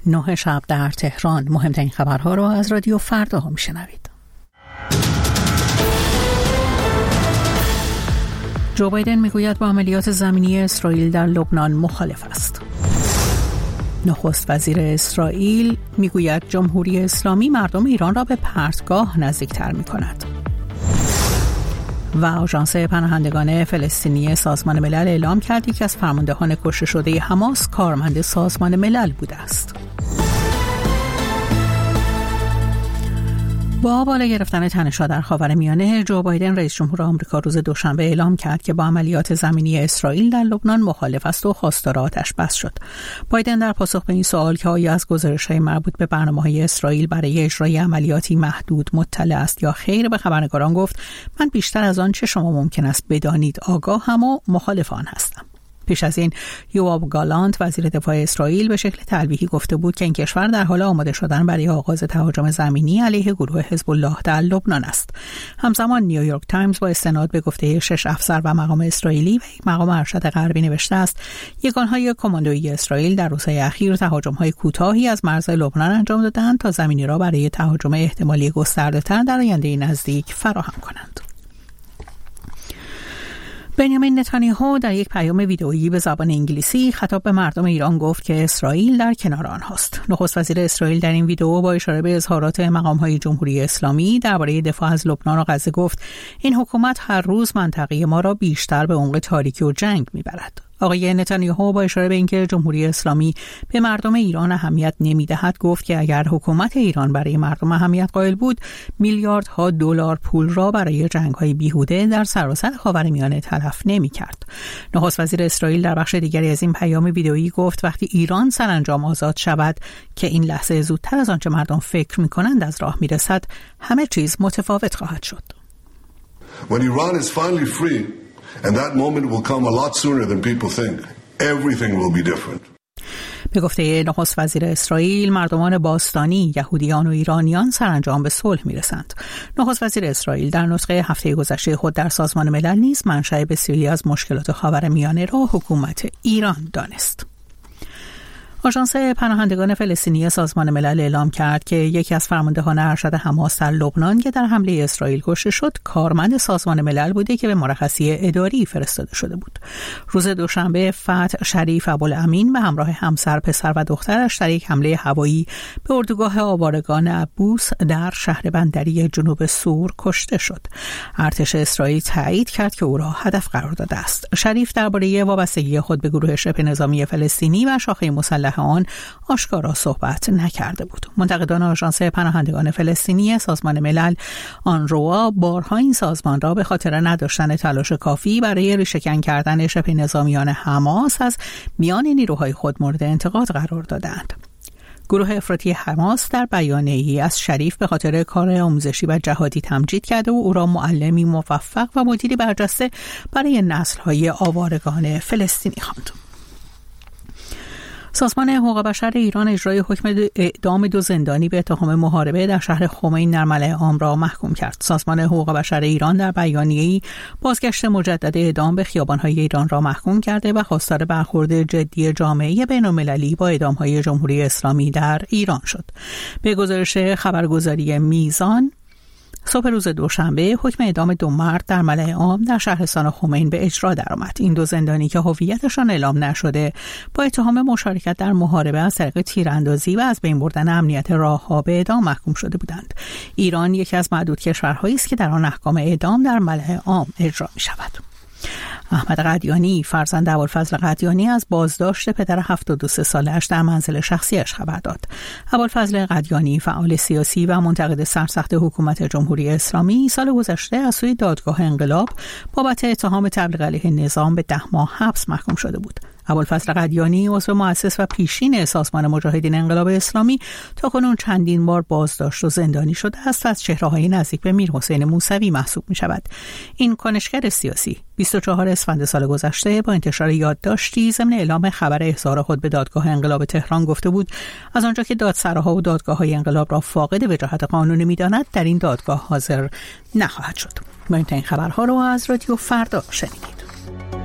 9 شب در تهران. مهمترین خبرها را از رادیو فردا میشنوید. جو بایدن میگوید با عملیات زمینی اسرائیل در لبنان مخالف است. نخست وزیر اسرائیل میگوید جمهوری اسلامی مردم ایران را به پرتگاه نزدیکتر میکند. و آژانس پناهندگان فلسطینی سازمان ملل اعلام کرد که از فرماندهان کشته شده حماس کارمند سازمان ملل بوده است. با بالا گرفتن تنش‌ها در خاورمیانه، جو بایدن رئیس جمهور آمریکا روز دوشنبه اعلام کرد که با عملیات زمینی اسرائیل در لبنان مخالف است و خواستار آتش بس شد. بایدن در پاسخ به این سوال که آیا از گزارش‌های مربوط به برنامه‌های اسرائیل برای اجرای عملیاتی محدود مطلع است یا خیر، به خبرنگاران گفت من بیشتر از آن چه شما ممکن است بدانید آگاهم و مخالف آن هستم. پیش از این یوآب گالانت وزیر دفاع اسرائیل به شکل تلویحی گفته بود که این کشور در حال آماده شدن برای آغاز تهاجم زمینی علیه گروه حزب الله در لبنان است. همزمان نیویورک تایمز با استناد به گفته 6 افسر و مقام اسرائیلی و یک مقام ارشد غربی نوشته است یگانهای کماندویی اسرائیل در روزهای اخیر تهاجم‌های کوتاهی از مرز لبنان انجام دادند تا زمینی را برای تهاجم احتمالی گسترده‌تر در آینده نزدیک فراهم کنند. بنیامین نتانیاهو در یک پیام ویدئویی به زبان انگلیسی خطاب به مردم ایران گفت که اسرائیل در کنار آنهاست. نخست وزیر اسرائیل در این ویدئو با اشاره به اظهارات مقام‌های جمهوری اسلامی درباره دفاع از لبنان و غزه گفت این حکومت هر روز منطقه ما را بیشتر به عمق تاریکی و جنگ می‌برد. آقای نتانیاهو با اشاره به اینکه جمهوری اسلامی به مردم ایران اهمیت نمی‌دهد گفت که اگر حکومت ایران برای مردم اهمیت قائل بود میلیاردها دلار پول را برای جنگ‌های بیهوده در سراسر خاورمیانه تلف نمی‌کرد. نخست وزیر اسرائیل در بخش دیگری از این پیام ویدئویی گفت وقتی ایران سرانجام آزاد شود که این لحظه زودتر از آنچه مردم فکر می‌کنند از راه می‌رسد همه چیز متفاوت خواهد شد. When Iran is finally free and that moment will come a lot sooner than people think. Everything will be different. به گفته نخست وزیر اسرائیل مردمان باستانی، یهودیان و ایرانیان سرانجام به صلح میرسند. نخست وزیر اسرائیل در نطق هفته گذشته خود در سازمان ملل نیز منشأ بسیاری از مشکلات خاورمیانه را حکومت ایران دانست. آژانس پناهندگان فلسطینی سازمان ملل اعلام کرد که یکی از فرماندهان ارشد حماس در لبنان که در حمله اسرائیل کشته شد کارمند سازمان ملل بوده که به مرخصی اداری فرستاده شده بود. روز دوشنبه فتح شریف ابوالامین به همراه همسر، پسر و دخترش در یک حمله هوایی به اردوگاه آوارگان عبوس در شهر بندری جنوب سور کشته شد. ارتش اسرائیل تایید کرد که او را هدف قرار داده است. شریف درباره وابستگی خود به گروه شبه نظامی فلسطینی و شاخه مسلح آن آشکارا صحبت نکرده بود. منتقدان آژانس پناهندگان فلسطینی سازمان ملل آنروا بارها این سازمان را به خاطر نداشتن تلاش کافی برای ریشه‌کن کردن شبه نظامیان حماس از میان نیروهای خود مورد انتقاد قرار دادند. گروه افراطی حماس در بیانیه‌ای از شریف به خاطر کار آموزشی و جهادی تمجید کرده و او را معلمی موفق و مدیری برجسته برای نسل‌های آوارگان فلسطینی خواند. سازمان حقوق بشر ایران اجرای حکم اعدام 2 زندانی به اتهام محاربه در شهر خمین در ملأ عام را محکوم کرد. سازمان حقوق بشر ایران در بیانیه‌ای بازگشت مجدد اعدام به خیابان‌های ایران را محکوم کرده و خواستار برخورد جدی جامعه بین‌المللی با اعدام‌های جمهوری اسلامی در ایران شد. به گزارش خبرگزاری میزان صبح روز دوشنبه حکم اعدام 2 مرد در ملأ عام در شهرستان خمین به اجرا درآمد. این 2 زندانی که هویتشان اعلام نشده با اتهام مشارکت در محاربه از طریق تیراندازی و از بین بردن امنیت راه‌ها به اعدام محکوم شده بودند. ایران یکی از معدود کشورهایی است که در آن احکام اعدام در ملأ عام اجرا می‌شود. احمد قدیانی فرزند ابوالفضل قدیانی از بازداشت پدر 73 ساله‌اش در منزل شخصیش خبر داد. ابوالفضل قدیانی فعال سیاسی و منتقد سرسخت حکومت جمهوری اسلامی سال گذشته از سوی دادگاه انقلاب بابت اتهام تبلیغ علیه نظام به 10 ماه حبس محکوم شده بود. ابوالفضل قدیانی عضو مؤسس و پیشین سازمان مجاهدین انقلاب اسلامی تاکنون چندین بار بازداشت و زندانی شده است و از چهره‌های نزدیک به میرحسین موسوی محسوب می‌شود. این کنشگر سیاسی 24 اسفند سال گذشته با انتشار یادداشتی ضمن اعلام خبر احضار خود به دادگاه انقلاب تهران گفته بود از آنجا که دادسراها و دادگاه‌های انقلاب را فاقد وجاهت قانونی می‌داند در این دادگاه حاضر نخواهد شد. مهمترین خبرها را از رادیو فردا شنیدید.